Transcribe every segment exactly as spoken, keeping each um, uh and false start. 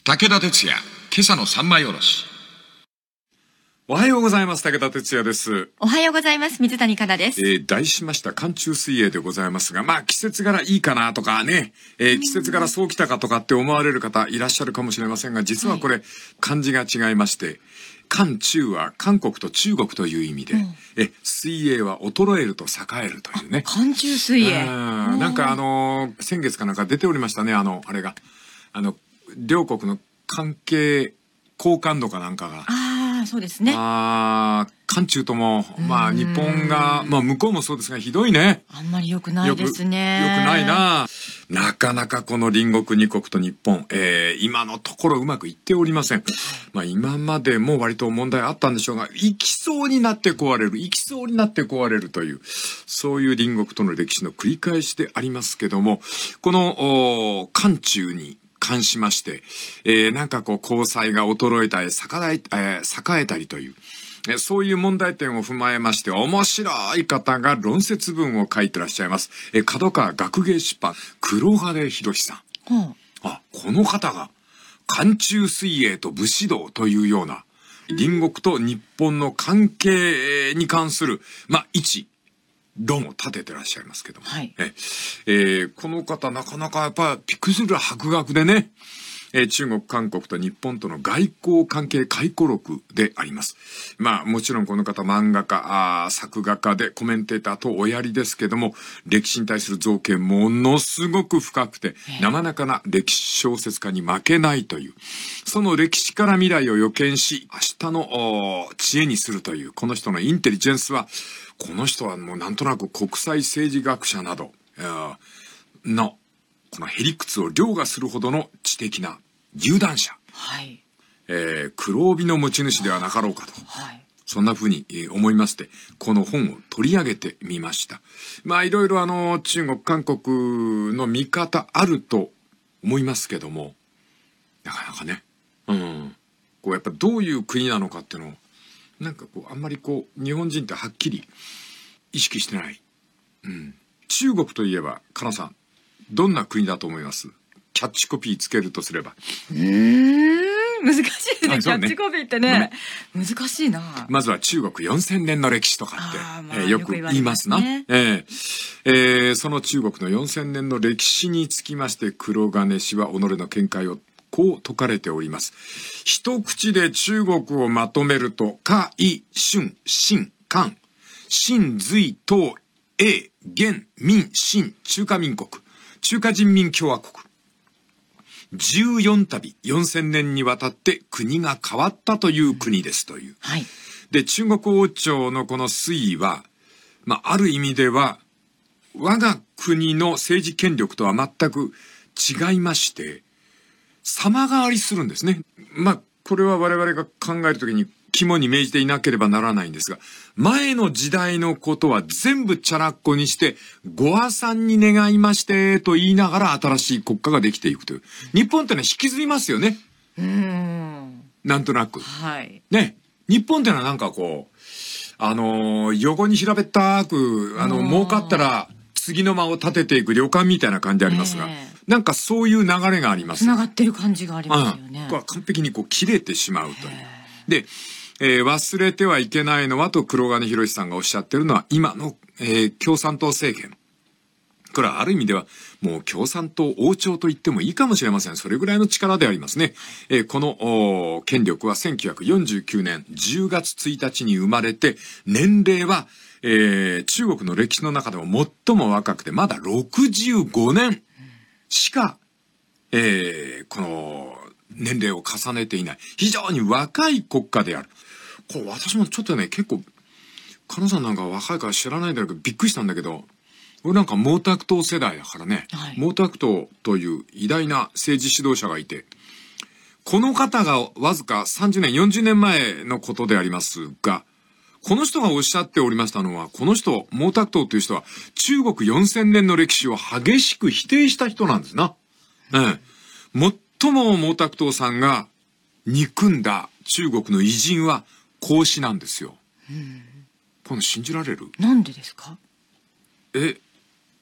武田鉄矢、今朝の三枚おろし。 おはようございます。武田鉄矢です。 おはようございます。水谷香奈です。 えー、題しました寒中水泳でございますが、まあ季節柄いいかなとかね、えー、季節柄そうきたかとかって思われる方いらっしゃるかもしれませんが、実はこれ、はい、漢字が違いまして、寒中は韓国と中国という意味で、うん、え水泳は衰えると栄えるというね。 寒中水泳。 なんかあのー、先月かなんか出ておりましたね、あの、あれが。あの、両国の関係好感度かなんかが。 ああ、そうですね。 ああ、韓中とも、まあ日本が、まあ向こうもそうですがひどいね。 あんまり良くないですね。 よく、よくないな。なかなかこの隣国二国と日本、えー、今のところうまくいっておりません。まあ今までも割と問題あったんでしょうが、行きそうになって壊れる、行きそうになって壊れるという、そういう隣国との歴史の繰り返しでありますけども、この韓中に関しまして、えー、なんかこう交際が衰えたり、栄え、えー、栄えたりという、えー、そういう問題点を踏まえまして、面白い方が論説文を書いてらっしゃいます。えー、角川学芸出版、黒金博さん。うん、あ、この方が、寒中水泳と武士道というような、隣国と日本の関係に関する、まあ、一、論を立ててらっしゃいますけども、はい、ええー、この方なかなかやっぱびっくりする博学でね、えー、中国韓国と日本との外交関係回顧録であります。まあもちろんこの方漫画家、あ作画家でコメンテーターとおやりですけども、歴史に対する造形ものすごく深くて生々な歴史小説家に負けないという、その歴史から未来を予見し明日の知恵にするというこの人のインテリジェンスは、この人はもうなんとなく国際政治学者などのこのへりくつを凌駕するほどの知的な有段者、はい、えー、黒帯の持ち主ではなかろうかと、はい、そんな風に思いましてこの本を取り上げてみました。まあいろいろあの中国韓国の見方あると思いますけども、なかなかね、うん、こうやっぱどういう国なのかっていうのをなんかこうあんまりこう日本人ってはっきり意識してない、うん、中国といえばかなさんどんな国だと思います？キャッチコピーつけるとすれば。 うーん難しいですね、キャッチコピーってね、難しいな。 まずは中国よんせんねんの歴史とかって、まあえー、よく言いますな、 ねえーえー、その中国のよんせんねんの歴史につきまして黒金氏は己の見解をこう説かれております。一口で中国をまとめると、夏、伊、春、秦、韓、秦、隋、唐、英、元、明、清、中華民国、中華人民共和国。じゅうよんたびよんせんねんにわたって国が変わったという国ですという。はい、で、中国王朝のこの推移は、まあ、ある意味では、我が国の政治権力とは全く違いまして、様変わりするんですね。まあ、これは我々が考えるときに肝に銘じていなければならないんですが、前の時代のことは全部チャラッコにして、ご破産に願いましてと言いながら新しい国家ができていくという。日本ってのは引きずりますよね。うーん。なんとなく。はい。ね。日本ってのはなんかこう、あのー、横に平べったく、あの、儲かったら次の間を立てていく旅館みたいな感じありますが、えーなんかそういう流れがあります。 つながってる感じがありますよね。 うん、完璧にこう切れてしまうという。で、えー、忘れてはいけないのはと黒金博さんがおっしゃってるのは今の、えー、共産党政権。これはある意味ではもう共産党王朝と言ってもいいかもしれません。それぐらいの力でありますね。えー、この権力はせんきゅうひゃくよんじゅうきゅうねんじゅうがつついたちに生まれて、年齢は、えー、中国の歴史の中でも最も若くてまだろくじゅうごねん。しか、えー、この年齢を重ねていない非常に若い国家である。これ私もちょっとね結構カナさんなんか若いから知らないんだけどびっくりしたんだけど、俺なんか毛沢東世代だからね、はい、毛沢東という偉大な政治指導者がいて、この方がわずかさんじゅうねんよんじゅうねんまえのことでありますが、この人がおっしゃっておりましたのは、この人、毛沢東という人は、中国よんせんねんの歴史を激しく否定した人なんですな。うん。最も毛沢東さんが憎んだ中国の偉人は孔子なんですよ。うん。この信じられる？ なんでですか？ え、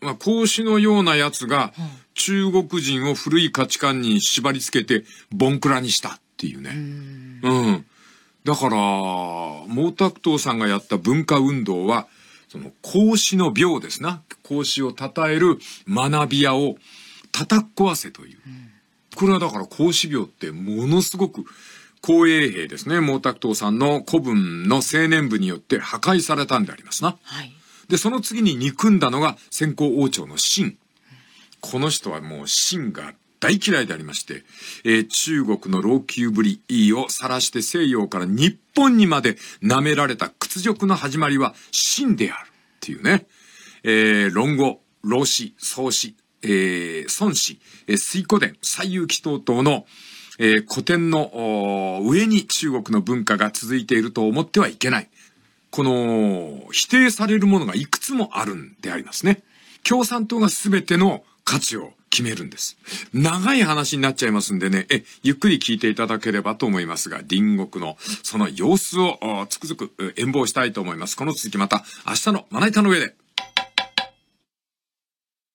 まあ、孔子のようなやつが中国人を古い価値観に縛り付けてボンクラにしたっていうね。うん、うん。だから、毛沢東さんがやった文化運動は、その孔子の廟ですな。孔子を称える学び屋を叩き壊せという。うん、これはだから孔子廟ってものすごく紅衛兵ですね。毛沢東さんの子分の青年部によって破壊されたんでありますな。はい。で、その次に憎んだのが先行王朝の秦。うん、この人はもう秦が大嫌いでありまして、えー、中国の老朽ぶりを晒して西洋から日本にまで舐められた屈辱の始まりは秦であるっていうね。えー、論語、老子、宋子、えー、孫子、えー、水古伝、西遊記等々の、えー、古典の上に中国の文化が続いていると思ってはいけない。この否定されるものがいくつもあるんでありますね。共産党が全ての価値を決めるんです。長い話になっちゃいますんでね、え、ゆっくり聞いていただければと思いますが、隣国のその様子をつくづく演望したいと思います。この続きまた明日のまな板の上で。